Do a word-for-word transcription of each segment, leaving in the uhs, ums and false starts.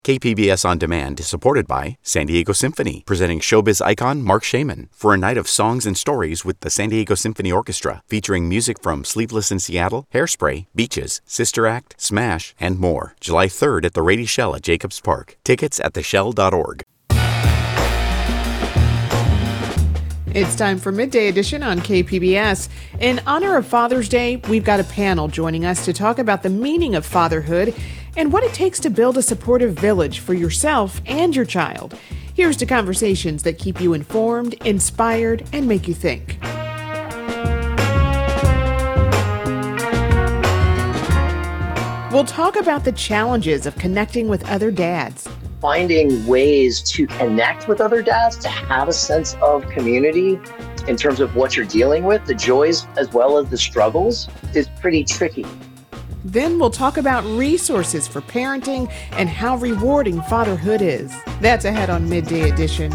K P B S On Demand is supported by San Diego Symphony, presenting showbiz icon Mark Shaman for a night of songs and stories with the San Diego Symphony Orchestra, featuring music from Sleepless in Seattle, Hairspray, Beaches, Sister Act, Smash, and more. July third at the Rady Shell at Jacobs Park. Tickets at the shell dot org. It's time for Midday Edition on K P B S. In honor of Father's Day, we've got a panel joining us to talk about the meaning of fatherhood and what it takes to build a supportive village for yourself and your child. Here's to conversations that keep you informed, inspired, and make you think. We'll talk about the challenges of connecting with other dads. Finding ways to connect with other dads, to have a sense of community in terms of what you're dealing with, the joys as well as the struggles, is pretty tricky. Then we'll talk about resources for parenting and how rewarding fatherhood is. That's ahead on Midday Edition.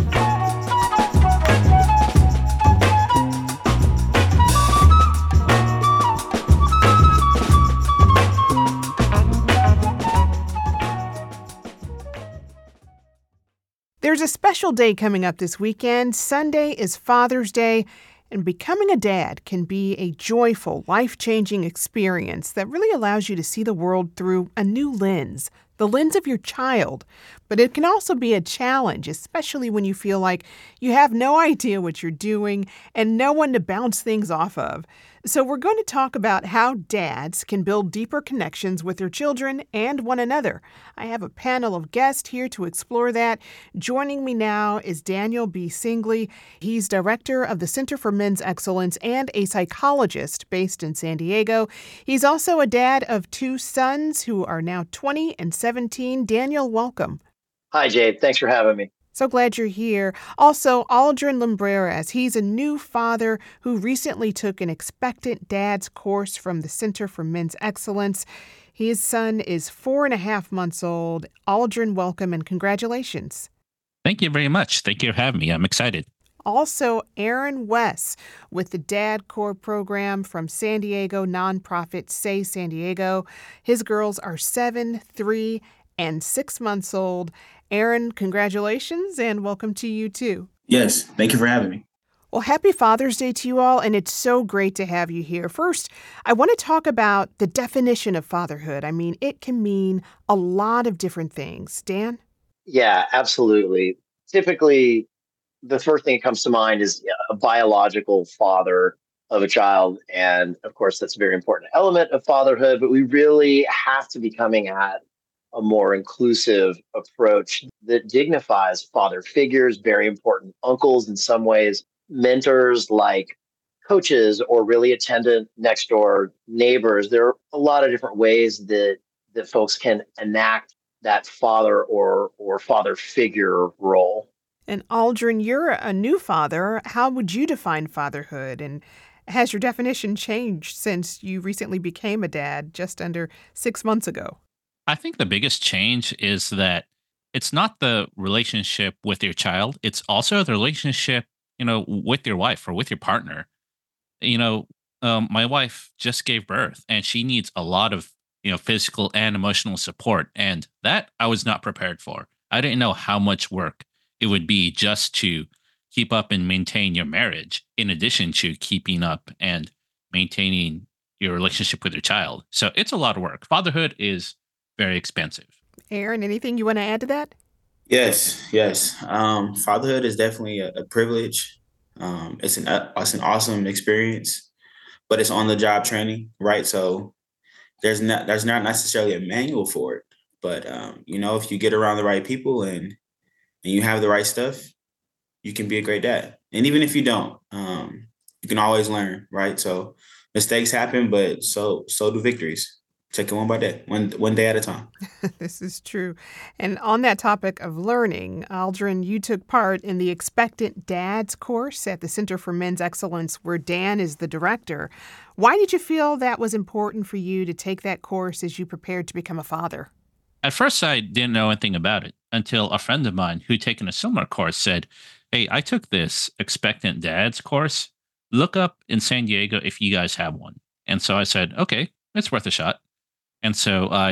There's a special day coming up this weekend. Sunday is Father's Day, and becoming a dad can be a joyful, life-changing experience that really allows you to see the world through a new lens, the lens of your child. But it can also be a challenge, especially when you feel like you have no idea what you're doing and no one to bounce things off of. So we're going to talk about how dads can build deeper connections with their children and one another. I have a panel of guests here to explore that. Joining me now is Daniel B. Singley. He's director of the Center for Men's Excellence and a psychologist based in San Diego. He's also a dad of two sons who are now twenty and seventeen. Daniel, welcome. Hi, Jade. Thanks for having me. So glad you're here. Also, Aldrin Lumbreras. He's a new father who recently took an Expectant Dads course from the Center for Men's Excellence. His son is four and a half months old. Aldrin, welcome and congratulations. Thank you very much. Thank you for having me. I'm excited. Also, Aaron Wess with the Dad Corps program from San Diego nonprofit Say San Diego. His girls are seven, three, and six months old. Aaron, congratulations and welcome to you too. Yes, thank you for having me. Well, happy Father's Day to you all, and it's so great to have you here. First, I want to talk about the definition of fatherhood. I mean, it can mean a lot of different things. Dan? Yeah, absolutely. Typically, the first thing that comes to mind is a biological father of a child. And of course, that's a very important element of fatherhood, but we really have to be coming at a more inclusive approach that dignifies father figures, very important uncles in some ways, mentors like coaches or really attendant next door neighbors. There are a lot of different ways that that folks can enact that father or or father figure role. And Aldrin, you're a new father. How would you define fatherhood? And has your definition changed since you recently became a dad just under six months ago? I think the biggest change is that it's not the relationship with your child. It's also the relationship, you know, with your wife or with your partner. You know, um, my wife just gave birth and she needs a lot of, you know, physical and emotional support. And that I was not prepared for. I didn't know how much work it would be just to keep up and maintain your marriage, in addition to keeping up and maintaining your relationship with your child. So it's a lot of work. Fatherhood is very expensive. Aaron, anything you want to add to that? Yes, yes. Um, fatherhood is definitely a, a privilege. Um, it's an uh, it's an awesome experience, but it's on the job training, right? So there's not there's not necessarily a manual for it, but um, you know, if you get around the right people and and you have the right stuff, you can be a great dad. And even if you don't, um, you can always learn, right? So mistakes happen, but so so do victories. Take it one by day, one one day at a time. This is true. And on that topic of learning, Aldrin, you took part in the Expectant Dads course at the Center for Men's Excellence, where Dan is the director. Why did you feel that was important for you to take that course as you prepared to become a father? At first, I didn't know anything about it until a friend of mine who'd taken a similar course said, "Hey, I took this Expectant Dads course. Look up in San Diego if you guys have one." And so I said, okay, it's worth a shot. And so I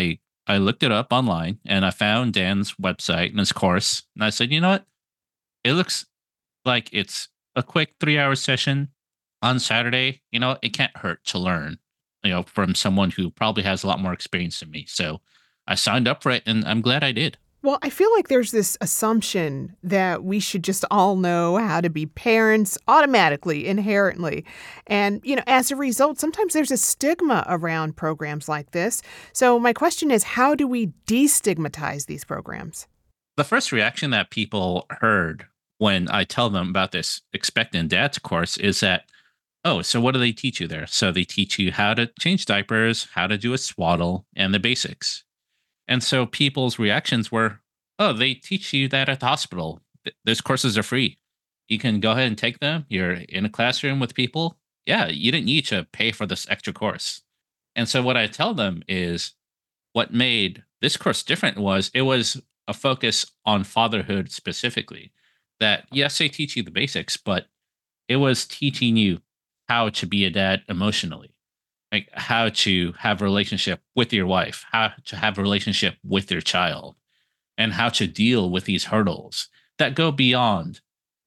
I looked it up online and I found Dan's website and his course. And I said, you know what? It looks like it's a quick three hour session on Saturday. You know, it can't hurt to learn, you know, from someone who probably has a lot more experience than me. So I signed up for it and I'm glad I did. Well, I feel like there's this assumption that we should just all know how to be parents automatically, inherently. And, you know, as a result, sometimes there's a stigma around programs like this. So my question is, how do we destigmatize these programs? The first reaction that people heard when I tell them about this Expectant Dads course is that, oh, so what do they teach you there? So they teach you how to change diapers, how to do a swaddle, and the basics. And so people's reactions were, oh, they teach you that at the hospital. Th- Those courses are free. You can go ahead and take them. You're in a classroom with people. Yeah, you didn't need to pay for this extra course. And so what I tell them is what made this course different was it was a focus on fatherhood specifically. That, yes, they teach you the basics, but it was teaching you how to be a dad emotionally, like how to have a relationship with your wife, how to have a relationship with your child, and how to deal with these hurdles that go beyond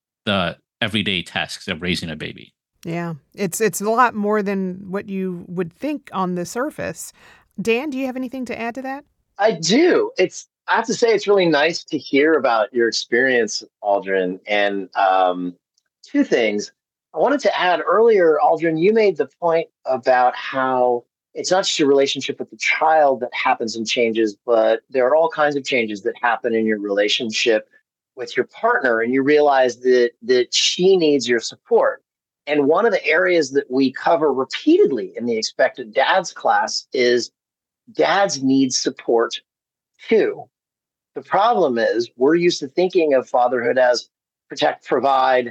the everyday tasks of raising a baby. Yeah, it's it's a lot more than what you would think on the surface. Dan, do you have anything to add to that? I do. It's I have to say it's really nice to hear about your experience, Aldrin. And um, two things. I wanted to add earlier, Aldrin, you made the point about how it's not just your relationship with the child that happens and changes, but there are all kinds of changes that happen in your relationship with your partner. And you realize that that she needs your support. And one of the areas that we cover repeatedly in the Expectant Dads class is dads need support too. The problem is we're used to thinking of fatherhood as protect, provide,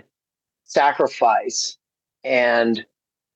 sacrifice, and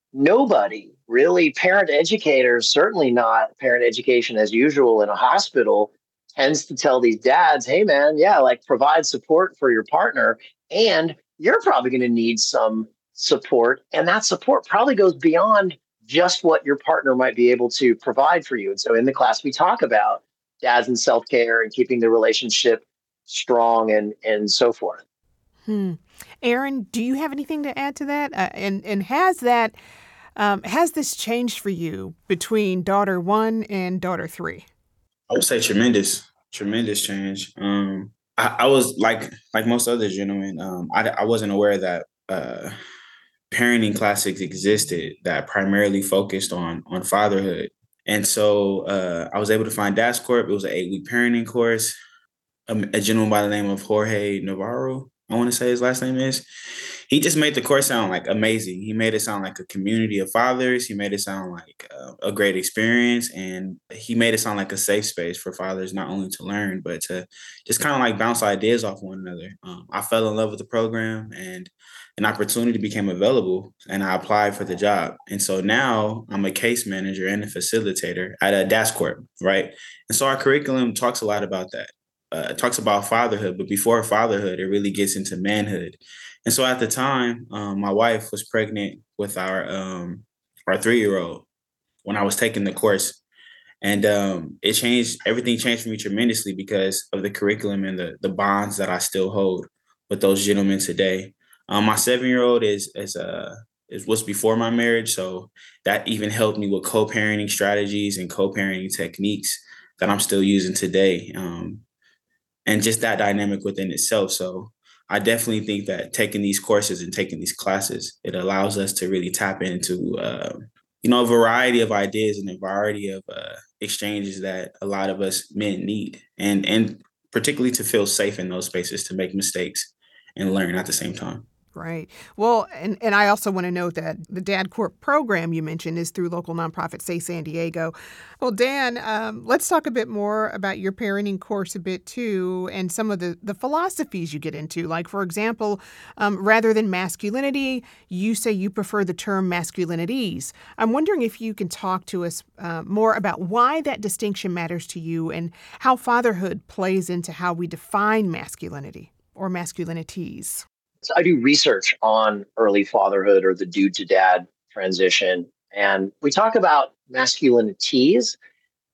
nobody really, parent educators, certainly not parent education as usual in a hospital, tends to tell these dads, hey man, yeah, like provide support for your partner. And you're probably going to need some support. And that support probably goes beyond just what your partner might be able to provide for you. And so in the class, we talk about dads and self-care and keeping the relationship strong and, and so forth. Hmm. Aaron, do you have anything to add to that? Uh, and and has that um, has this changed for you between daughter one and daughter three? I would say tremendous, tremendous change. Um, I, I was like like most other gentlemen. Um, I, I wasn't aware that uh, parenting classes existed that primarily focused on on fatherhood. And so uh, I was able to find Dads Corp. It was an eight week parenting course. A, a gentleman by the name of Jorge Navarro, I want to say his last name is. He just made the course sound like amazing. He made it sound like a community of fathers. He made it sound like uh, a great experience. And he made it sound like a safe space for fathers, not only to learn, but to just kind of like bounce ideas off one another. Um, I fell in love with the program and an opportunity became available and I applied for the job. And so now I'm a case manager and a facilitator at a Dads Corp, right? And so our curriculum talks a lot about that. Uh, it talks about fatherhood, but before fatherhood, it really gets into manhood. And so at the time, um, my wife was pregnant with our um, our three-year-old when I was taking the course. And um, it changed, everything changed for me tremendously because of the curriculum and the, the bonds that I still hold with those gentlemen today. Um, my seven-year-old is is uh is was before my marriage, so that even helped me with co-parenting strategies and co-parenting techniques that I'm still using today. Um, and just that dynamic within itself. So I definitely think that taking these courses and taking these classes, it allows us to really tap into, uh, you know, a variety of ideas and a variety of uh, exchanges that a lot of us men need, and and particularly to feel safe in those spaces to make mistakes and learn at the same time. Right. Well, and, and I also want to note that the Dad Corp program you mentioned is through local nonprofit Say San Diego. Well, Dan, um, let's talk a bit more about your parenting course a bit too, and some of the, the philosophies you get into. Like, for example, um, rather than masculinity, you say you prefer the term masculinities. I'm wondering if you can talk to us uh, more about why that distinction matters to you and how fatherhood plays into how we define masculinity or masculinities. So I do research on early fatherhood or the dude to dad transition. And we talk about masculinities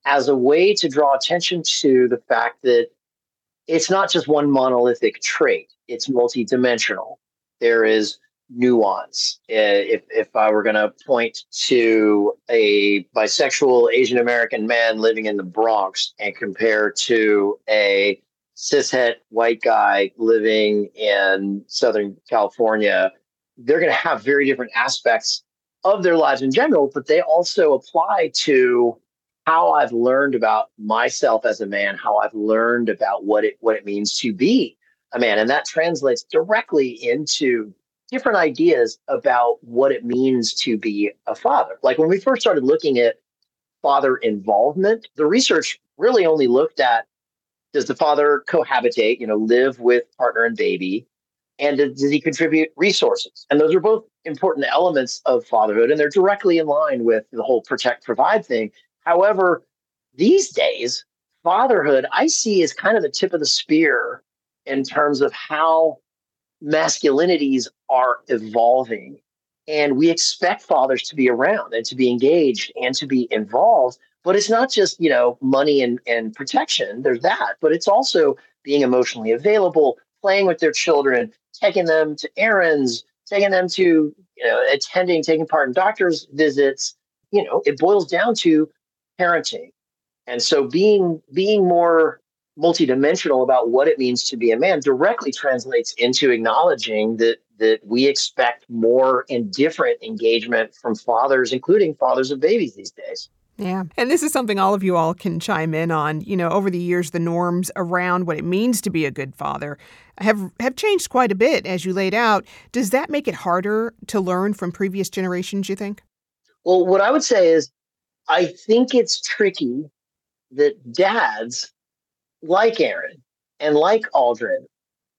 as a way to draw attention to the fact that it's not just one monolithic trait, it's multidimensional. There is nuance. Uh, If, if I were going to point to a bisexual Asian American man living in the Bronx and compare to a cishet white guy living in Southern California, they're going to have very different aspects of their lives in general, but they also apply to how I've learned about myself as a man, how I've learned about what it what it means to be a man. And that translates directly into different ideas about what it means to be a father. Like when we first started looking at father involvement, the research really only looked at, does the father cohabitate, you know, live with partner and baby? And does he contribute resources? And those are both important elements of fatherhood, and they're directly in line with the whole protect, provide thing. However, these days, fatherhood I see as kind of the tip of the spear in terms of how masculinities are evolving. And we expect fathers to be around and to be engaged and to be involved. But it's not just, you know, money and, and protection. There's that. But it's also being emotionally available, playing with their children, taking them to errands, taking them to, you know, attending, taking part in doctor's visits. You know, it boils down to parenting. And so being being more multidimensional about what it means to be a man directly translates into acknowledging that that we expect more and different engagement from fathers, including fathers of babies these days. Yeah. And this is something all of you all can chime in on. You know, over the years, the norms around what it means to be a good father have have changed quite a bit, as you laid out. Does that make it harder to learn from previous generations, you think? Well, what I would say is I think it's tricky that dads like Aaron and like Aldrin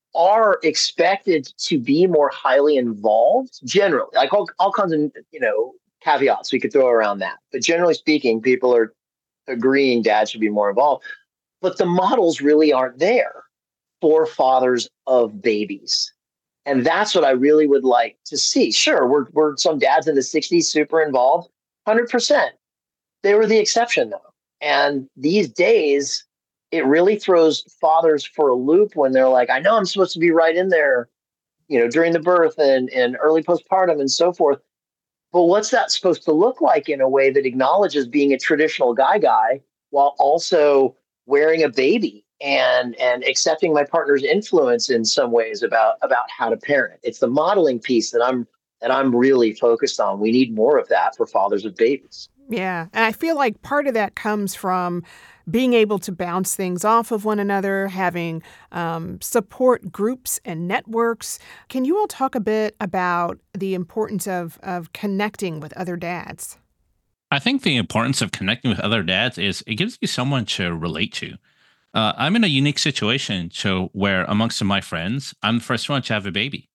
are expected to be more highly involved generally, like all, all kinds of, you know, caveats we could throw around that. But generally speaking, people are agreeing dads should be more involved. But the models really aren't there for fathers of babies. And that's what I really would like to see. Sure, we're, we're some dads in the sixties super involved, one hundred percent. They were the exception, though. And these days, it really throws fathers for a loop when they're like, I know I'm supposed to be right in there, you know, during the birth and, and early postpartum and so forth. But what's that supposed to look like in a way that acknowledges being a traditional guy guy while also wearing a baby and and accepting my partner's influence in some ways about about how to parent? It's the modeling piece that I'm that I'm really focused on. We need more of that for fathers of babies. Yeah. And I feel like part of that comes from being able to bounce things off of one another, having um, support groups and networks. Can you all talk a bit about the importance of, of connecting with other dads? I think the importance of connecting with other dads is it gives you someone to relate to. Uh, I'm in a unique situation so where amongst my friends, I'm the first one to have a baby.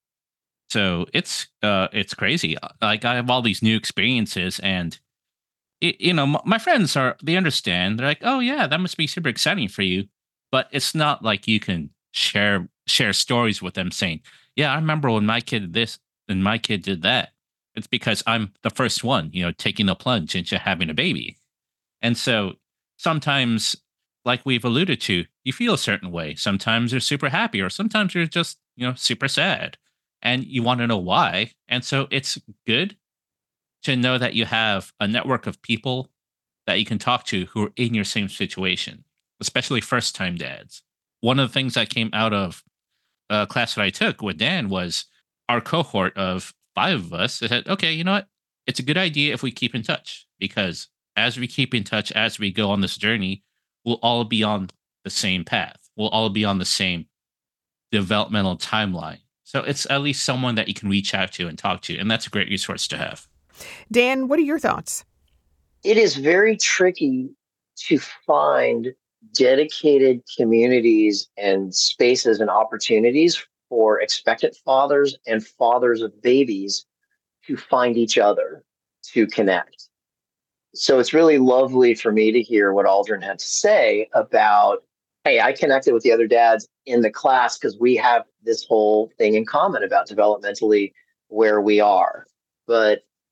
So it's uh, it's crazy. Like I have all these new experiences, and it, you know, m- my friends are they understand. They're like, "Oh yeah, that must be super exciting for you," but it's not like you can share share stories with them saying, "Yeah, I remember when my kid did this and my kid did that." It's because I'm the first one, you know, taking the plunge into having a baby, and so sometimes, like we've alluded to, you feel a certain way. Sometimes you're super happy, or sometimes you're just you know super sad, and you want to know why. And so it's good to know that you have a network of people that you can talk to who are in your same situation, especially first time dads. One of the things that came out of a class that I took with Dan was our cohort of five of us that said, okay, you know what? It's a good idea if we keep in touch because as we keep in touch, as we go on this journey, we'll all be on the same path. We'll all be on the same developmental timeline. So it's at least someone that you can reach out to and talk to. And that's a great resource to have. Dan, what are your thoughts? It is very tricky to find dedicated communities and spaces and opportunities for expectant fathers and fathers of babies to find each other, to connect. So it's really lovely for me to hear what Aldrin had to say about, hey, I connected with the other dads in the class because we have this whole thing in common about developmentally where we are. But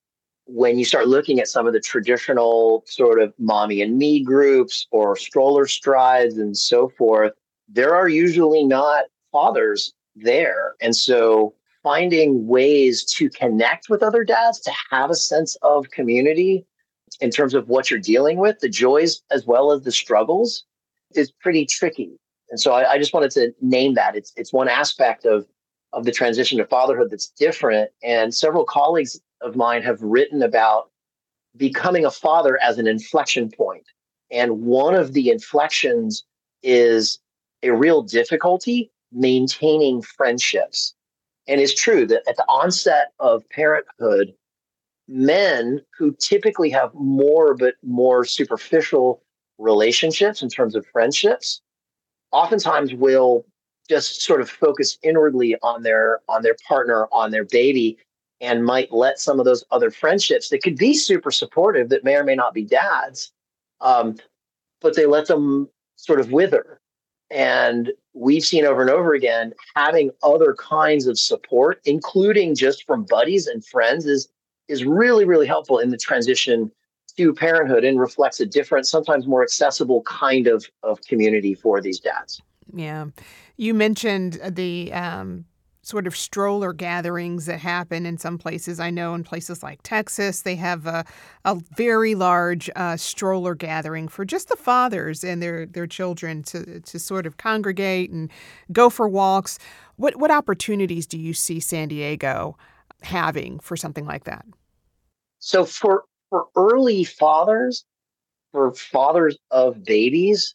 when you start looking at some of the traditional sort of mommy and me groups or stroller strides and so forth, there are usually not fathers there. And so finding ways to connect with other dads, to have a sense of community in terms of what you're dealing with, the joys as well as the struggles, is pretty tricky. And so I, I just wanted to name that. It's it's one aspect of, of the transition to fatherhood that's different. And several colleagues of mine have written about becoming a father as an inflection point. And one of the inflections is a real difficulty maintaining friendships. And it's true that at the onset of parenthood, men who typically have more but more superficial relationships in terms of friendships oftentimes will just sort of focus inwardly on their on their partner, on their baby, and might let some of those other friendships that could be super supportive, that may or may not be dads, um, but they let them sort of wither. And we've seen over and over again, having other kinds of support, including just from buddies and friends, is is really, really helpful in the transition to parenthood and reflects a different, sometimes more accessible kind of, of community for these dads. Yeah. You mentioned the um, sort of stroller gatherings that happen in some places. I know in places like Texas, they have a, a very large uh, stroller gathering for just the fathers and their, their children to, to sort of congregate and go for walks. What, what opportunities do you see San Diego having for something like that? So for For early fathers, for fathers of babies,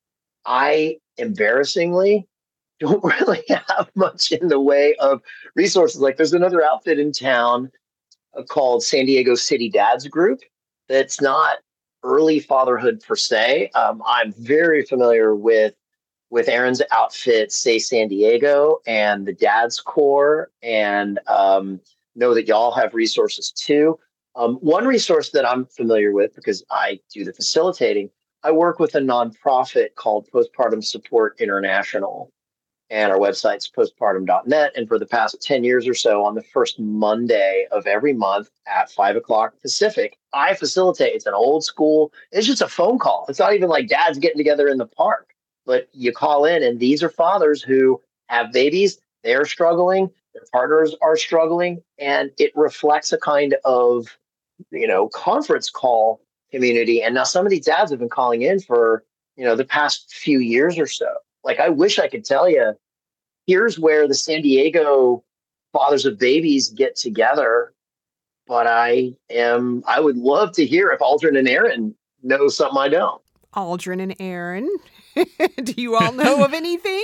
I embarrassingly don't really have much in the way of resources. Like there's another outfit in town uh, called San Diego City Dads Group that's not early fatherhood per se. Um, I'm very familiar with with Aaron's outfit, Say San Diego, and the Dads Corps, and um, know that y'all have resources too. Um, one resource that I'm familiar with, because I do the facilitating, I work with a nonprofit called Postpartum Support International, and our website's postpartum dot net. And for the past ten years or so, on the first Monday of every month at five o'clock Pacific, I facilitate. It's an old school, it's just a phone call. It's not even like dads getting together in the park, but you call in, and these are fathers who have babies, they're struggling, their partners are struggling, and it reflects a kind of you know, conference call community. And now some of these dads have been calling in for, you know, the past few years or so. Like, I wish I could tell you, here's where the San Diego fathers of babies get together. But I am, I would love to hear if Aldrin and Aaron know something I don't. Aldrin and Aaron, do you all know of anything?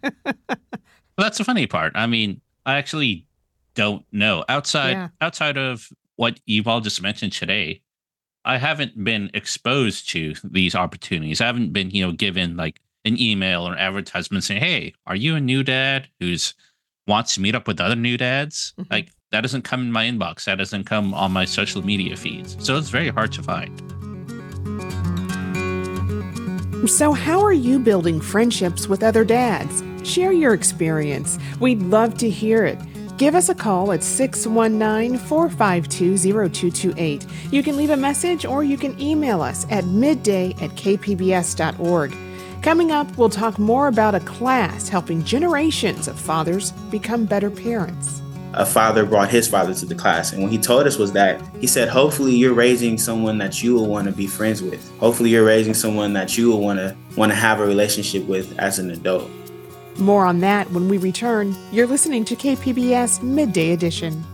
Well, that's the funny part. I mean, I actually don't know. Outside, Yeah. outside of what you've all just mentioned today, I haven't been exposed to these opportunities. I haven't been, you know, given like an email or advertisement saying, "Hey, are you a new dad who's wants to meet up with other new dads?" Mhm. Like that doesn't come in my inbox. That doesn't come on my social media feeds. So it's very hard to find. So how are you building friendships with other dads? Share your experience. We'd love to hear it. Give us a call at six one nine, four five two, zero two two eight. You can leave a message or you can email us at midday at k p b s dot org. Coming up, we'll talk more about a class helping generations of fathers become better parents. A father brought his father to the class, and what he told us was that he said, hopefully you're raising someone that you will want to be friends with. Hopefully you're raising someone that you will want to want to have a relationship with as an adult. More on that when we return. You're listening to K P B S Midday Edition.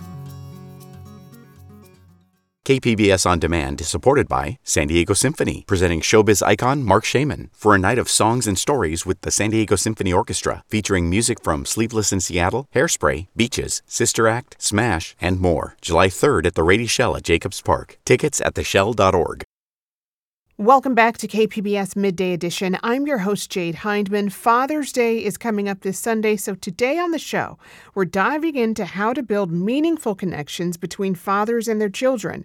K P B S On Demand is supported by San Diego Symphony, presenting showbiz icon Mark Shaman for a night of songs and stories with the San Diego Symphony Orchestra, featuring music from Sleepless in Seattle, Hairspray, Beaches, Sister Act, Smash, and more. July third at the Rady Shell at Jacobs Park. Tickets at the shell dot org. Welcome back to K P B S Midday Edition. I'm your host, Jade Hindman. Father's Day is coming up this Sunday, so today on the show, we're diving into how to build meaningful connections between fathers and their children.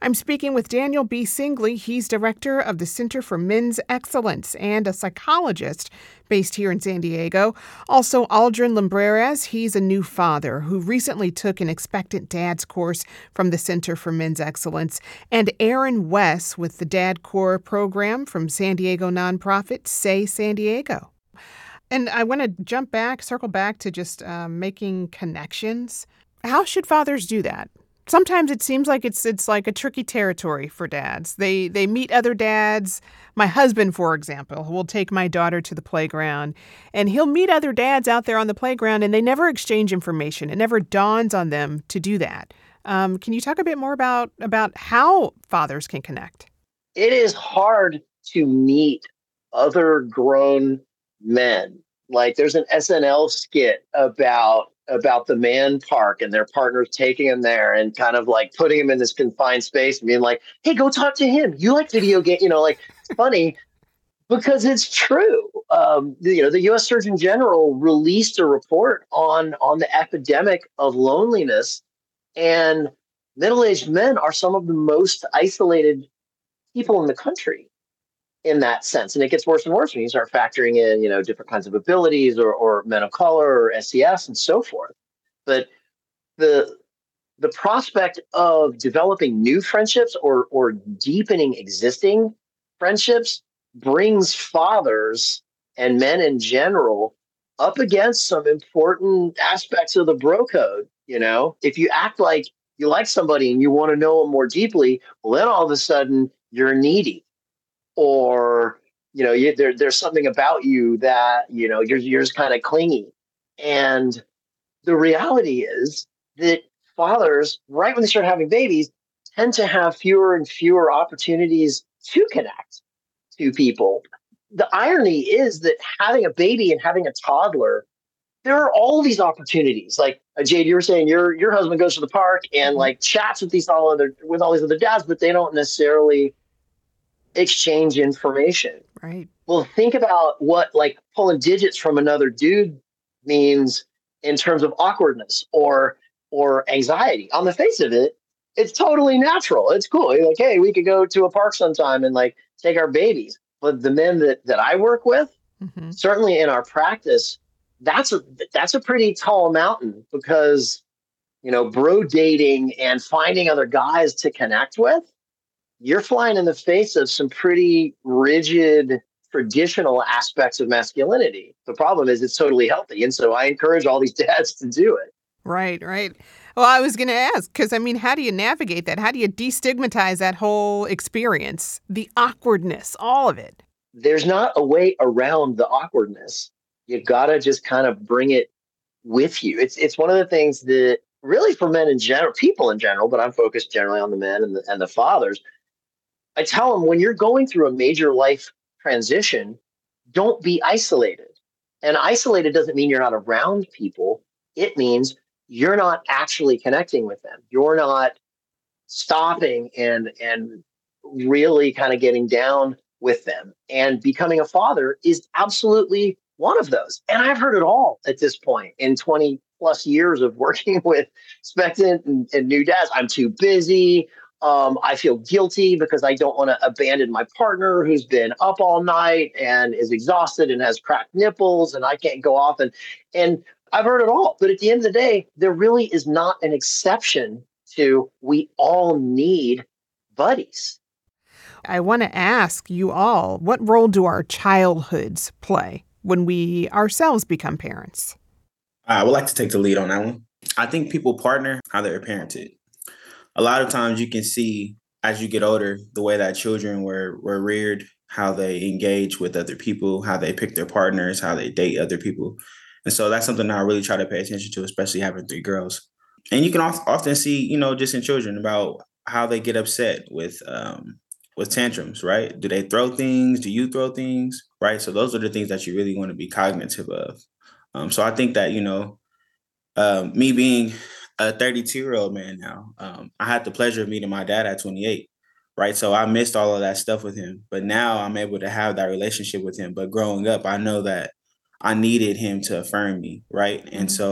I'm speaking with Daniel B. Singley. He's director of the Center for Men's Excellence and a psychologist based here in San Diego. Also, Aldrin Lumbreras. He's a new father who recently took an Expectant Dads course from the Center for Men's Excellence. And Aaron Wess with the Dad Corps program from San Diego nonprofit Say San Diego. And I want to jump back, circle back to just uh, making connections. How should fathers do that? Sometimes it seems like it's it's like a tricky territory for dads. They they meet other dads. My husband, for example, will take my daughter to the playground, and he'll meet other dads out there on the playground, and they never exchange information. It never dawns on them to do that. Um, can you talk a bit more about about how fathers can connect? It is hard to meet other grown men. Like there's an S N L skit about about the man park and their partners taking him there and kind of like putting him in this confined space and being like, hey, go talk to him. You like video game, you know, like it's funny because it's true. Um, the, you know, the U S Surgeon General released a report on, on the epidemic of loneliness, and middle-aged men are some of the most isolated people in the country in that sense. And it gets worse and worse when you start factoring in, you know, different kinds of abilities or, or men of color or S E S and so forth. But the the prospect of developing new friendships or or deepening existing friendships brings fathers and men in general up against some important aspects of the bro code. You know, if you act like you like somebody and you want to know them more deeply, well, then all of a sudden you're needy. Or, you know, you, there, there's something about you that, you know, you're, you're just kind of clingy. And the reality is that fathers, right when they start having babies, tend to have fewer and fewer opportunities to connect to people. The irony is that having a baby and having a toddler, there are all these opportunities. Like uh, Jade, you were saying your your husband goes to the park and like chats with these all other with all these other dads, but they don't necessarily exchange information. Right. Well, think about what like pulling digits from another dude means in terms of awkwardness or or anxiety. On the face of it, it's totally natural. It's cool. You're like, hey, we could go to a park sometime and like take our babies. But the men that that I work with, mm-hmm. certainly in our practice, that's a that's a pretty tall mountain because, you know, bro dating and finding other guys to connect with, you're flying in the face of some pretty rigid traditional aspects of masculinity. The problem is it's totally healthy. And so I encourage all these dads to do it. Right, right. Well, I was going to ask, because, I mean, how do you navigate that? How do you destigmatize that whole experience, the awkwardness, all of it? There's not a way around the awkwardness. You got to just kind of bring it with you. It's it's one of the things that really for men in general, people in general, but I'm focused generally on the men and the, and the fathers. I tell them when you're going through a major life transition, don't be isolated. And isolated doesn't mean you're not around people. It means you're not actually connecting with them. You're not stopping and and really kind of getting down with them. And becoming a father is absolutely one of those. And I've heard it all at this point in twenty plus years of working with expectant and, and new dads. I'm too busy. Um, I feel guilty because I don't want to abandon my partner who's been up all night and is exhausted and has cracked nipples, and I can't go off. And, and I've heard it all. But at the end of the day, there really is not an exception to we all need buddies. I want to ask you all, what role do our childhoods play when we ourselves become parents? I would like to take the lead on that one. I think people partner how they're parented. A lot of times you can see as you get older, the way that children were were reared, how they engage with other people, how they pick their partners, how they date other people. And so that's something that I really try to pay attention to, especially having three girls. And you can often see, you know, just in children about how they get upset with um, with tantrums, right? Do they throw things? Do you throw things? Right. So those are the things that you really want to be cognitive of. Um, so I think that, you know, um, me being a thirty-two-year-old man now, um, I had the pleasure of meeting my dad at twenty-eight, right? So I missed all of that stuff with him. But now I'm able to have that relationship with him. But growing up, I know that I needed him to affirm me, right? Mm-hmm. And so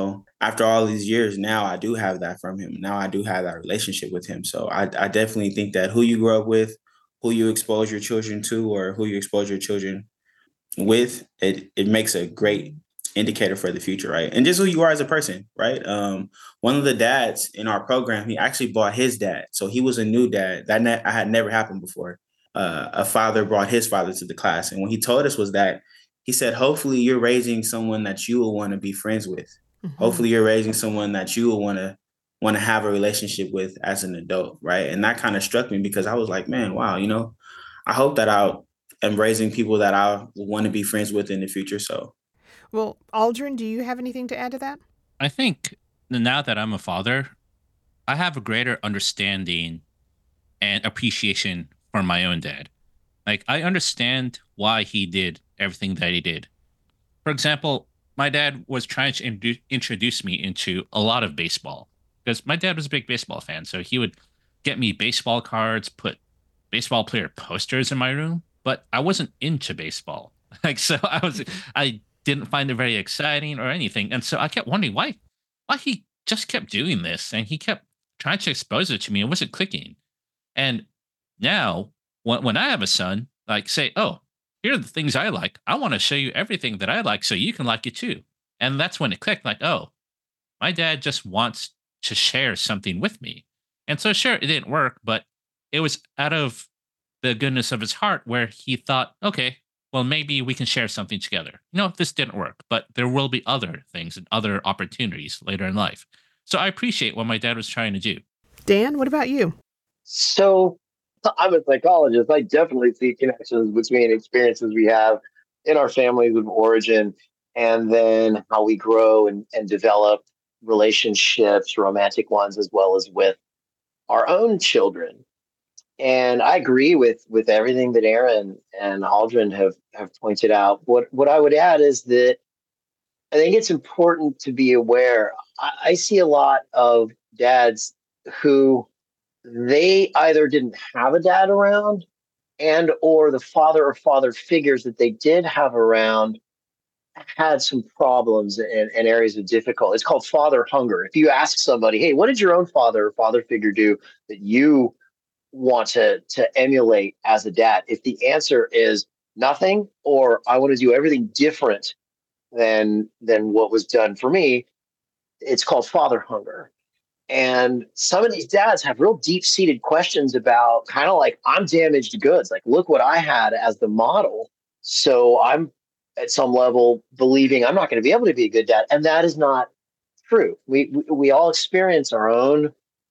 after all these years, now I do have that from him. Now I do have that relationship with him. So I, I definitely think that who you grow up with, who you expose your children to, or who you expose your children with, it it makes a great indicator for the future, right? And just who you are as a person, right? Um, one of the dads in our program, he actually brought his dad. So he was a new dad. That ne- I had never happened before. Uh, a father brought his father to the class. And what he told us was that he said, hopefully you're raising someone that you will want to be friends with. Mm-hmm. Hopefully you're raising someone that you will want to want to have a relationship with as an adult, right? And that kind of struck me because I was like, man, wow, you know, I hope that I am raising people that I want to be friends with in the future. So, well, Aldrin, do you have anything to add to that? I think now that I'm a father, I have a greater understanding and appreciation for my own dad. Like, I understand why he did everything that he did. For example, my dad was trying to in- introduce me into a lot of baseball because my dad was a big baseball fan. So he would get me baseball cards, put baseball player posters in my room, but I wasn't into baseball. Like, so I was, I didn't find it very exciting or anything. And so I kept wondering why, why he just kept doing this. And he kept trying to expose it to me. It wasn't clicking. And now when, when I have a son, like say, oh, here are the things I like. I want to show you everything that I like so you can like it too. And that's when it clicked like, oh, my dad just wants to share something with me. And so, sure, it didn't work, but it was out of the goodness of his heart where he thought, okay, well, maybe we can share something together. No, this didn't work, but there will be other things and other opportunities later in life. So I appreciate what my dad was trying to do. Dan, what about you? So I'm a psychologist. I definitely see connections between experiences we have in our families of origin and then how we grow and, and develop relationships, romantic ones, as well as with our own children. And I agree with with everything that Aaron and Aldrin have, have pointed out. What what I would add is that I think it's important to be aware. I, I see a lot of dads who they either didn't have a dad around and or the father or father figures that they did have around had some problems and, and areas of difficulty. It's called father hunger. If you ask somebody, hey, what did your own father or father figure do that you want to, to emulate as a dad? If the answer is nothing, or I want to do everything different than than what was done for me, it's called father hunger. And some of these dads have real deep-seated questions about kind of like, I'm damaged goods. Like, look what I had as the model. So I'm at some level believing I'm not going to be able to be a good dad. And that is not true. We, we, we all experience our own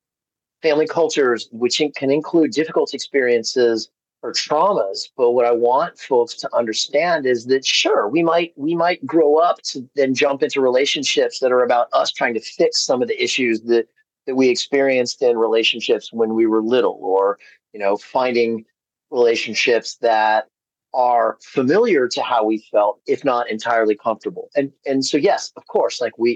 family cultures, which can include difficult experiences or traumas. But what I want folks to understand is that, sure, we might we might grow up to then jump into relationships that are about us trying to fix some of the issues that that we experienced in relationships when we were little, or, you know, finding relationships that are familiar to how we felt, if not entirely comfortable. And and so, yes, of course, like we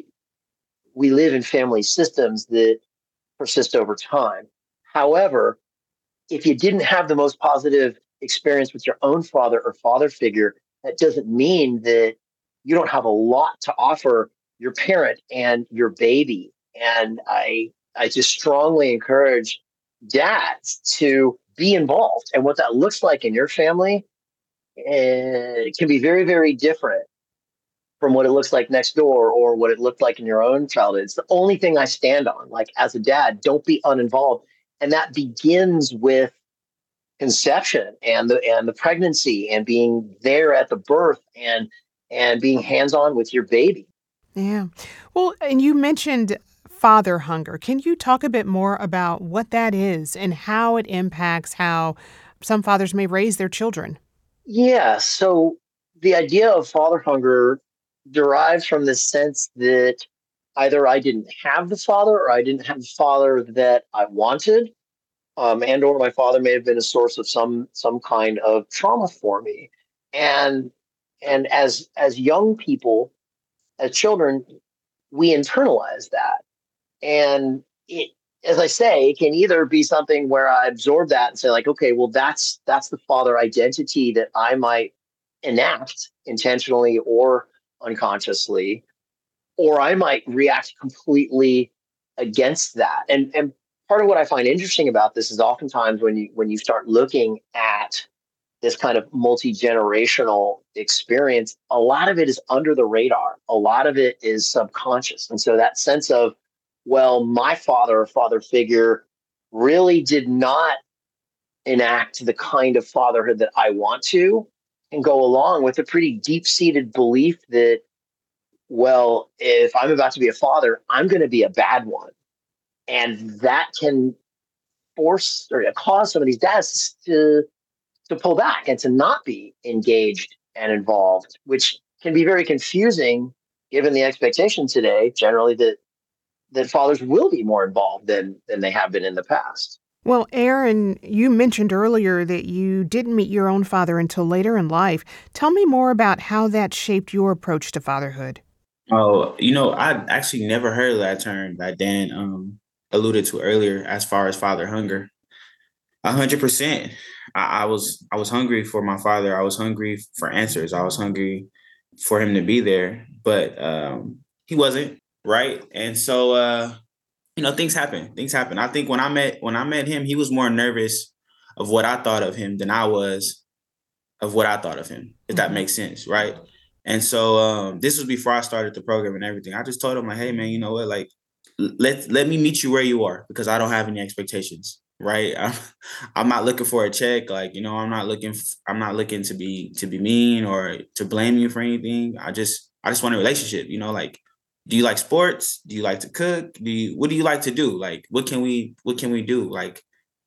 we live in family systems that persist over time. However, if you didn't have the most positive experience with your own father or father figure, that doesn't mean that you don't have a lot to offer your parent and your baby. And I I just strongly encourage dads to be involved. And what that looks like in your family, eh, it can be very, very different from what it looks like next door or what it looked like in your own childhood. It's the only thing I stand on. Like, as a dad, don't be uninvolved. And that begins with conception and the and the pregnancy and being there at the birth and and being hands-on with your baby. Yeah. Well, and you mentioned father hunger. Can you talk a bit more about what that is and how it impacts how some fathers may raise their children? Yeah. So the idea of father hunger derives from the sense that either I didn't have the father or I didn't have the father that I wanted, um, and or my father may have been a source of some some kind of trauma for me. And and as as young people, as children, we internalize that. And it, as I say, it can either be something where I absorb that and say, like, okay, well, that's that's the father identity that I might enact intentionally or unconsciously. or I might react completely against that. And and part of what I find interesting about this is oftentimes when you when you start looking at this kind of multi-generational experience, a lot of it is under the radar. A lot of it is subconscious. And so that sense of, well, my father or father figure really did not enact the kind of fatherhood that I want to, and go along with a pretty deep-seated belief that, well, if I'm about to be a father, I'm going to be a bad one. And that can force or cause some of these dads to to pull back and to not be engaged and involved, which can be very confusing given the expectation today, generally, that that fathers will be more involved than than they have been in the past. Well, Aaron, you mentioned earlier that you didn't meet your own father until later in life. Tell me more about how that shaped your approach to fatherhood. Oh, you know, I actually never heard of that term that Dan um, alluded to earlier as far as father hunger. A hundred percent. I, I was I was hungry for my father. I was hungry for answers. I was hungry for him to be there, but um, he wasn't, right? And so, uh, you know, things happen. Things happen. I think when I met when I met him, he was more nervous of what I thought of him than I was of what I thought of him, if that makes sense, right? And so um, this was before I started the program and everything. I just told him, like, hey, man, you know what? Like, let let me meet you where you are, because I don't have any expectations. Right. I'm, I'm not looking for a check. Like, you know, I'm not looking, f- I'm not looking to be, to be mean or to blame you for anything. I just, I just want a relationship, you know, like, do you like sports? Do you like to cook? Do you, what do you like to do? Like, what can we, what can we do? Like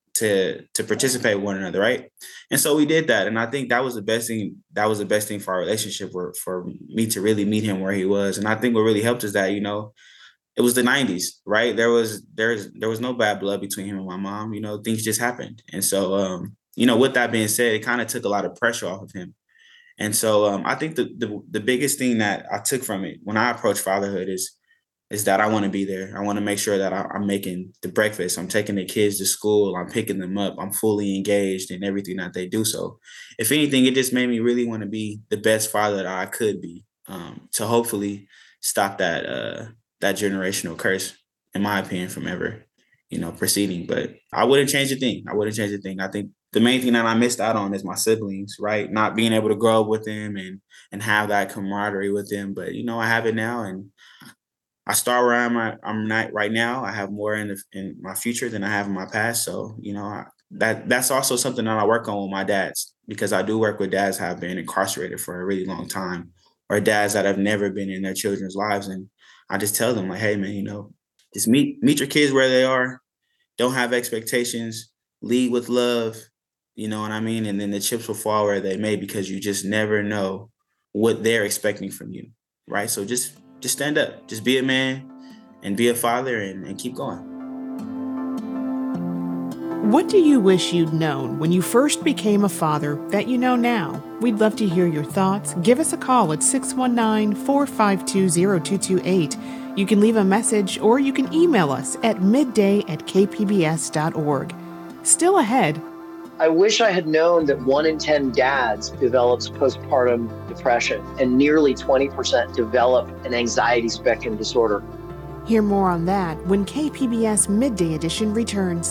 to, to participate with one another. Right. And so we did that. And I think that was the best thing. That was the best thing for our relationship, for, for me to really meet him where he was. And I think what really helped is that, you know, it was the nineties, right? There was there's there was no bad blood between him and my mom. You know, things just happened. And so, um, you know, with that being said, it kind of took a lot of pressure off of him. And so um, I think the, the the biggest thing that I took from it when I approach fatherhood is is that I want to be there. I want to make sure that I, I'm making the breakfast. I'm taking the kids to school. I'm picking them up. I'm fully engaged in everything that they do. So if anything, it just made me really want to be the best father that I could be, um, to hopefully stop that uh, that generational curse, in my opinion, from ever, you know, proceeding. But I wouldn't change a thing. I wouldn't change a thing. I think the main thing that I missed out on is my siblings, right? Not being able to grow up with them and and have that camaraderie with them. But, you know, I have it now, and I start where I'm at, I'm not right now. I have more in the, in my future than I have in my past. So, you know, I, that that's also something that I work on with my dads, because I do work with dads who have been incarcerated for a really long time, or dads that have never been in their children's lives. And I just tell them, like, hey, man, you know, just meet meet your kids where they are. Don't have expectations. Lead with love. You know what I mean? And then the chips will fall where they may, because you just never know what they're expecting from you, right? So just just stand up. Just be a man and be a father, and, and keep going. What do you wish you'd known when you first became a father that you know now? We'd love to hear your thoughts. Give us a call at six one nine, four five two, zero two two eight. You can leave a message, or you can email us at midday at k p b s dot org. Still ahead. I wish I had known that one in ten dads develops postpartum depression, and nearly twenty percent develop an anxiety spectrum disorder. Hear more on that when K P B S Midday Edition returns.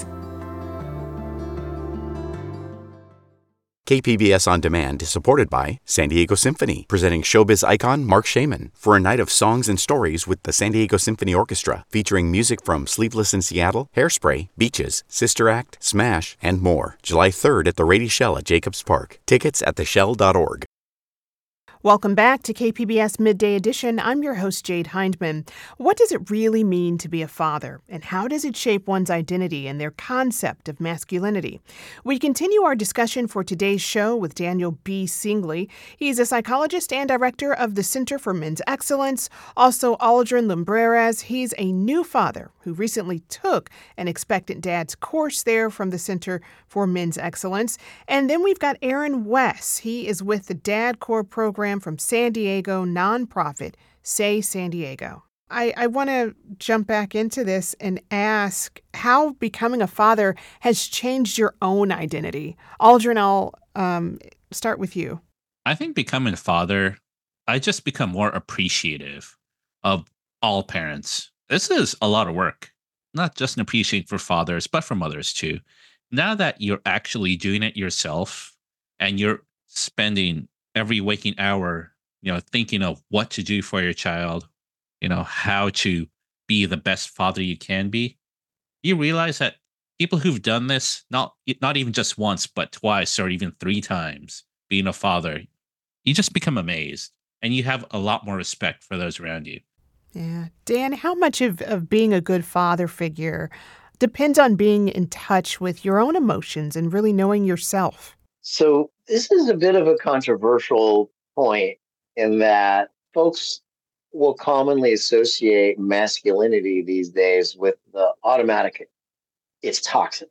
K P B S On Demand is supported by San Diego Symphony, presenting showbiz icon Mark Shaman for a night of songs and stories with the San Diego Symphony Orchestra, featuring music from Sleepless in Seattle, Hairspray, Beaches, Sister Act, Smash, and more. July third at the Rady Shell at Jacobs Park. Tickets at the shell dot org. Welcome back to K P B S Midday Edition. I'm your host, Jade Hindman. What does it really mean to be a father, and how does it shape one's identity and their concept of masculinity? We continue our discussion for today's show with Daniel B. Singley. He's a psychologist and director of the Center for Men's Excellence. Also, Aldrin Lumbreras. He's a new father who recently took an Expectant Dad's course there from the Center for Men's Excellence. And then we've got Aaron Wess. He is with the Dad Core program from San Diego nonprofit, Say San Diego. I, I want to jump back into this and ask how becoming a father has changed your own identity. Aldrin, I'll um, start with you. I think becoming a father, I just become more appreciative of all parents. This is a lot of work, not just an appreciation for fathers, but for mothers too. Now that you're actually doing it yourself and you're spending every waking hour, you know, thinking of what to do for your child, you know, how to be the best father you can be, you realize that people who've done this, not not even just once, but twice or even three times, being a father, you just become amazed and you have a lot more respect for those around you. Yeah. Dan, how much of, of being a good father figure depends on being in touch with your own emotions and really knowing yourself? So this is a bit of a controversial point in that folks will commonly associate masculinity these days with the automatic, it's toxic.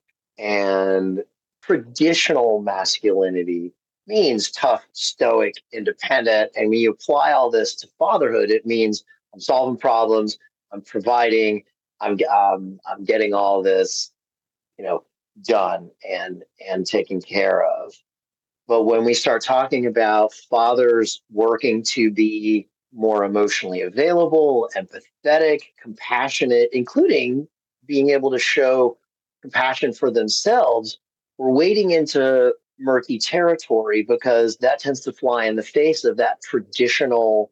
And traditional masculinity means tough, stoic, independent. And when you apply all this to fatherhood, it means I'm solving problems, I'm providing, I'm um, I'm getting all this, you know, done and and taken care of. But when we start talking about fathers working to be more emotionally available, empathetic, compassionate, including being able to show compassion for themselves, we're wading into murky territory because that tends to fly in the face of that traditional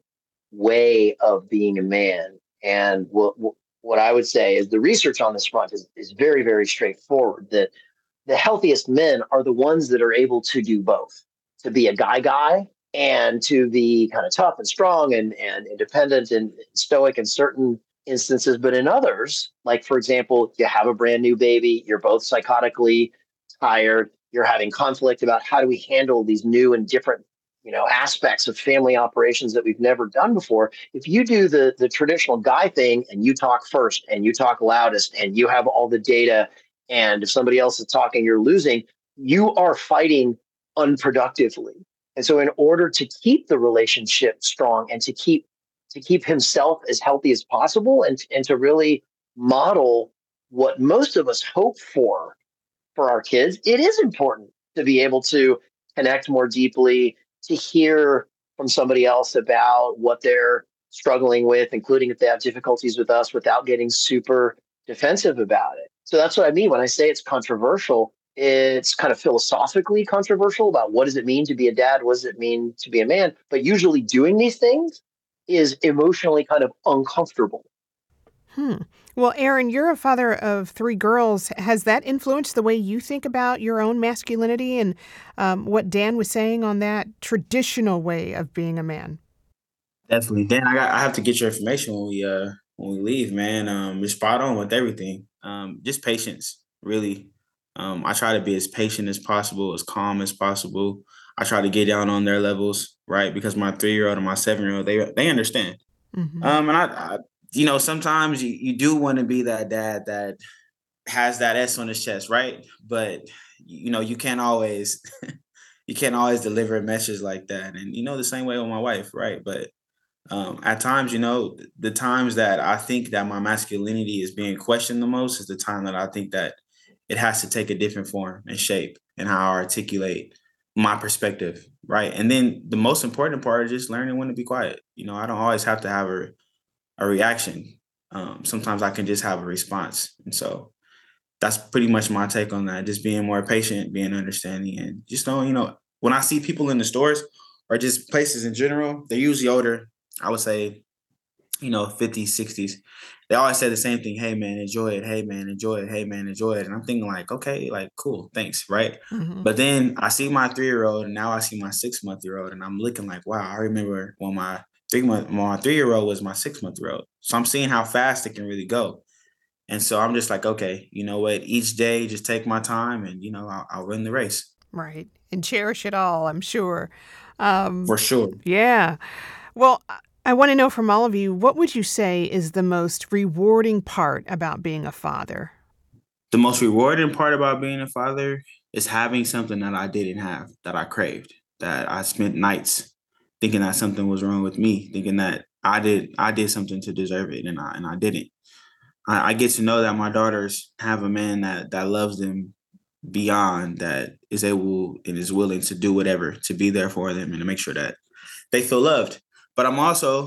way of being a man. And what, what I would say is the research on this front is, is very, very straightforward that the healthiest men are the ones that are able to do both, to be a guy guy and to be kind of tough and strong and, and independent and stoic in certain instances. But in others, like, for example, you have a brand new baby, you're both psychotically tired, you're having conflict about how do we handle these new and different, you know, aspects of family operations that we've never done before. If you do the the traditional guy thing and you talk first and you talk loudest and you have all the data, and if somebody else is talking, you're losing, you are fighting unproductively. And so in order to keep the relationship strong and to keep to keep himself as healthy as possible and, and to really model what most of us hope for for our kids, it is important to be able to connect more deeply, to hear from somebody else about what they're struggling with, including if they have difficulties with us, without getting super defensive about it. So that's what I mean when I say it's controversial. It's kind of philosophically controversial about what does it mean to be a dad? What does it mean to be a man? But usually doing these things is emotionally kind of uncomfortable. Hmm. Well, Aaron, you're a father of three girls. Has that influenced the way you think about your own masculinity and um, what Dan was saying on that traditional way of being a man? Definitely. Dan, I got I have to get your information when we uh when we leave, man. Um, you're spot on with everything. Um, just patience, really. Um, I try to be as patient as possible, as calm as possible. I try to get down on their levels, right? Because my three year old and my seven year old, they they understand. Mm-hmm. Um, and I, I you know, sometimes you, you do want to be that dad that has that S on his chest, right? But you know, you can't always you can't always deliver a message like that. And you know, the same way with my wife, right? But um, at times, you know, the times that I think that my masculinity is being questioned the most is the time that I think that it has to take a different form and shape and how I articulate my perspective, right? And then the most important part is just learning when to be quiet. You know, I don't always have to have a, a reaction. Um, sometimes I can just have a response. And so that's pretty much my take on that. Just being more patient, being understanding, and just knowing, you know, when I see people in the stores or just places in general, they're usually older. I would say, you know, fifties, sixties. They always say the same thing. Hey, man, enjoy it. Hey, man, enjoy it. Hey, man, enjoy it. And I'm thinking like, okay, like, cool, thanks, right? Mm-hmm. But then I see my three-year-old and now I see my six-month-year-old and I'm looking like, wow, I remember when my three-month, my three-year-old was my six-month-year-old. So I'm seeing how fast it can really go. And so I'm just like, okay, you know what? Each day, just take my time and, you know, I'll, I'll win the race. Right. And cherish it all, I'm sure. Um, For sure. yeah. Well, I- I want to know from all of you, what would you say is the most rewarding part about being a father? The most rewarding part about being a father is having something that I didn't have, that I craved, that I spent nights thinking that something was wrong with me, thinking that I did I did something to deserve it, and I and I didn't. I, I get to know that my daughters have a man that that loves them beyond, that is able and is willing to do whatever to be there for them and to make sure that they feel loved. But I'm also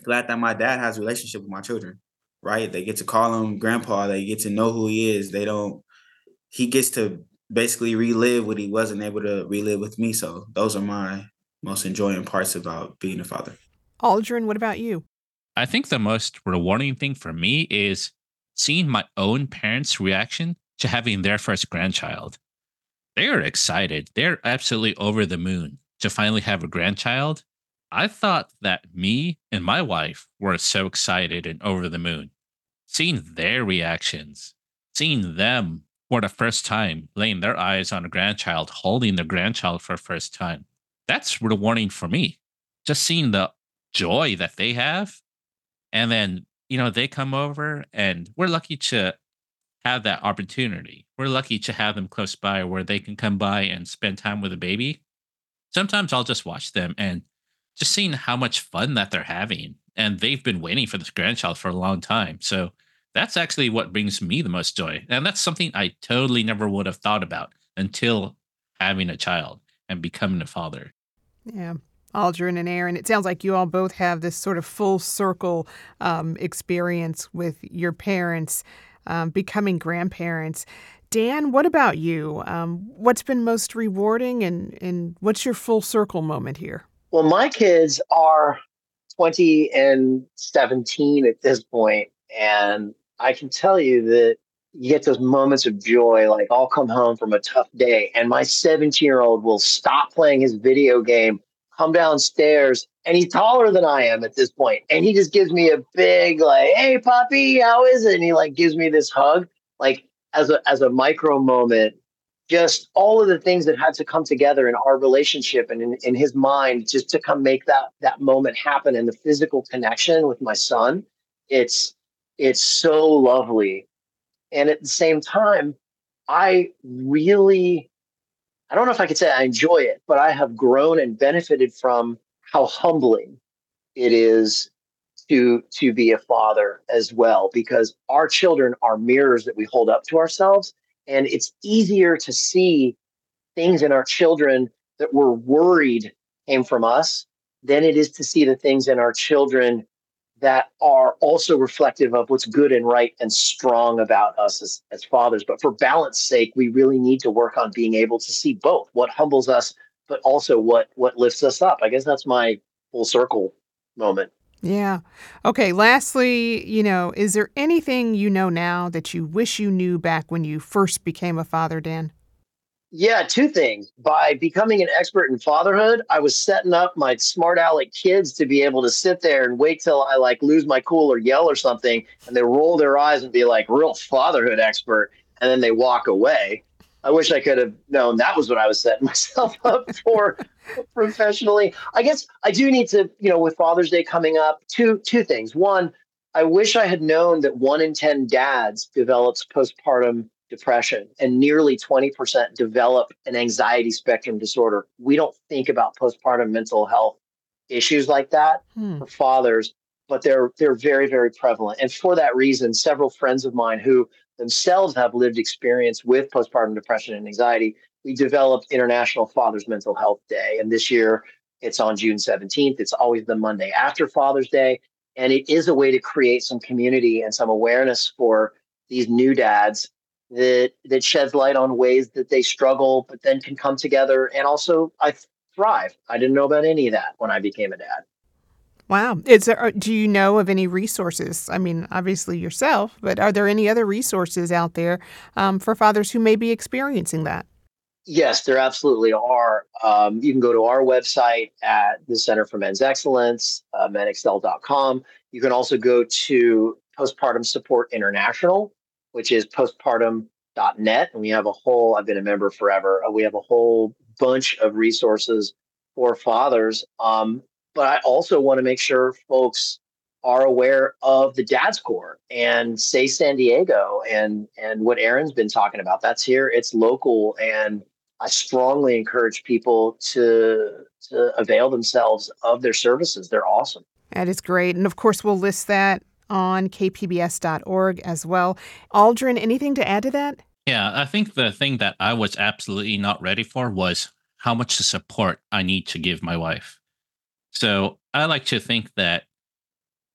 glad that my dad has a relationship with my children, right? They get to call him grandpa. They get to know who he is. They don't, he gets to basically relive what he wasn't able to relive with me. So those are my most enjoying parts about being a father. Aldrin, what about you? I think the most rewarding thing for me is seeing my own parents' reaction to having their first grandchild. They are excited. They're absolutely over the moon to finally have a grandchild. I thought that me and my wife were so excited and over the moon. Seeing their reactions, seeing them for the first time, laying their eyes on a grandchild, holding their grandchild for the first time, that's rewarding for me. Just seeing the joy that they have. And then, you know, they come over and we're lucky to have that opportunity. We're lucky to have them close by where they can come by and spend time with a baby. Sometimes I'll just watch them and just seeing how much fun that they're having. And they've been waiting for this grandchild for a long time. So that's actually what brings me the most joy. And that's something I totally never would have thought about until having a child and becoming a father. Yeah. Aldrin and Aaron, it sounds like you all both have this sort of full circle um, experience with your parents um, becoming grandparents. Dan, what about you? Um, what's been most rewarding and, and what's your full circle moment here? Well, my kids are twenty and seventeen at this point, and I can tell you that you get those moments of joy, like I'll come home from a tough day and my seventeen-year-old will stop playing his video game, come downstairs, and he's taller than I am at this point, and he just gives me a big, like, hey, puppy, how is it? And he, like, gives me this hug, like, as a as a micro moment. Just all of the things that had to come together in our relationship and in, in his mind just to come make that that moment happen, and the physical connection with my son. It's it's so lovely. And at the same time, I really, I don't know if I could say I enjoy it, but I have grown and benefited from how humbling it is to to be a father as well, because our children are mirrors that we hold up to ourselves. And it's easier to see things in our children that we're worried came from us than it is to see the things in our children that are also reflective of what's good and right and strong about us as, as fathers. But for balance sake, we really need to work on being able to see both what humbles us, but also what what lifts us up. I guess that's my full circle moment. Yeah. Okay. Lastly, you know, is there anything you know now that you wish you knew back when you first became a father, Dan? Yeah, two things. By becoming an expert in fatherhood, I was setting up my smart aleck kids to be able to sit there and wait till I like lose my cool or yell or something, and they roll their eyes and be like, real fatherhood expert, and then they walk away. I wish I could have known that was what I was setting myself up for professionally. I guess I do need to, you know, with Father's Day coming up, two two things. One, I wish I had known that one in ten dads develops postpartum depression and nearly twenty percent develop an anxiety spectrum disorder. We don't think about postpartum mental health issues like that Hmm. for fathers, but they're they're very, very prevalent. And for that reason, several friends of mine who themselves have lived experience with postpartum depression and anxiety, we developed International Father's Mental Health Day. And this year it's on June seventeenth. It's always the Monday after Father's Day. And it is a way to create some community and some awareness for these new dads that that sheds light on ways that they struggle, but then can come together. And also, I thrive. I didn't know about any of that when I became a dad. Wow. Is there, do you know of any resources? I mean, obviously yourself, but are there any other resources out there um, for fathers who may be experiencing that? Yes, there absolutely are. Um, you can go to our website at the Center for Men's Excellence, uh, men excel dot com. You can also go to Postpartum Support International, which is postpartum dot net. And we have a whole, I've been a member forever. uh, We have a whole bunch of resources for fathers. Um, but I also want to make sure folks are aware of the Dad's Corps and Say San Diego and and what Aaron's been talking about. That's here. It's local, and I strongly encourage people to to avail themselves of their services. They're awesome. That is great. And of course, we'll list that on k p b s dot org as well. Aldrin, anything to add to that? Yeah, I think the thing that I was absolutely not ready for was how much support I need to give my wife. So I like to think that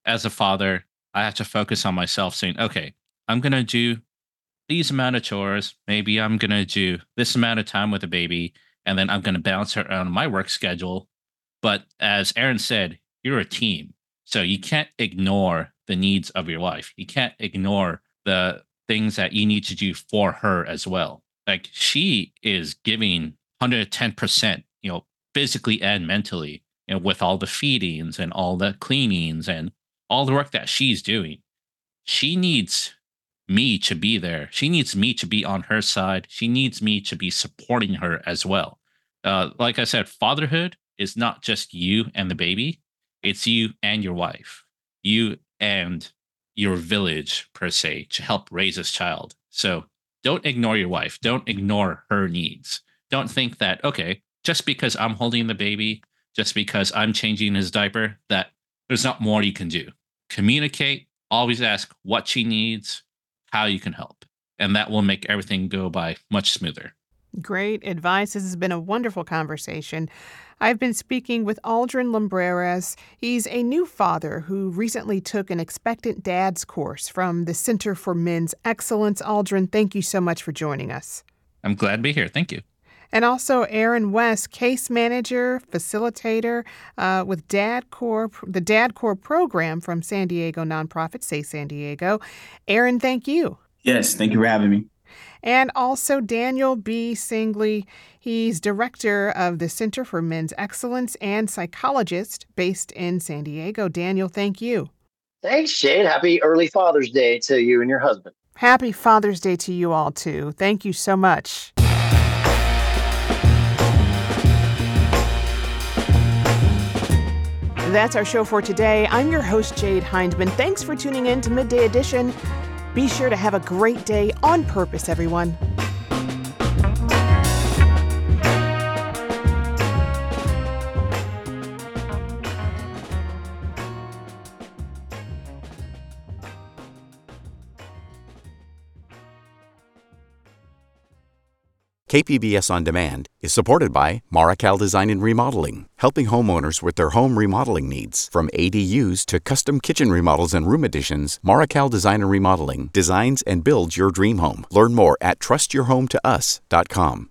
as a father, I have to focus on myself saying, okay, I'm going to do these amount of chores. Maybe I'm going to do this amount of time with the baby, and then I'm going to bounce around my work schedule. But as Aaron said, you're a team. So you can't ignore the needs of your wife. You can't ignore the things that you need to do for her as well. Like she is giving one hundred ten percent, you know, physically and mentally, you know, with all the feedings and all the cleanings and all the work that she's doing. She needs me to be there. She needs me to be on her side. She needs me to be supporting her as well. Uh, like I said, fatherhood is not just you and the baby. It's you and your wife, you and your village per se to help raise this child. So don't ignore your wife. Don't ignore her needs. Don't think that, okay, just because I'm holding the baby, just because I'm changing his diaper, that there's not more you can do. Communicate, always ask what she needs, how you can help. And that will make everything go by much smoother. Great advice. This has been a wonderful conversation. I've been speaking with Aldrin Lumbreras. He's a new father who recently took an Expectant Dads course from the Center for Men's Excellence. Aldrin, thank you so much for joining us. I'm glad to be here. Thank you. And also Aaron West, case manager, facilitator uh, with Dad Corps, the Dad Corps program from San Diego nonprofit Say San Diego. Aaron, thank you. Yes, thank you for having me. And also Daniel B. Singley. He's director of the Center for Men's Excellence and psychologist based in San Diego. Daniel, thank you. Thanks, Shane. Happy early Father's Day to you and your husband. Happy Father's Day to you all, too. Thank you so much. That's our show for today. I'm your host, Jade Hindman. Thanks for tuning in to Midday Edition. Be sure to have a great day on purpose, everyone. K P B S On Demand is supported by Marrokal Design and Remodeling, helping homeowners with their home remodeling needs. From A D Us to custom kitchen remodels and room additions, Marrokal Design and Remodeling designs and builds your dream home. Learn more at trust your home to us dot com.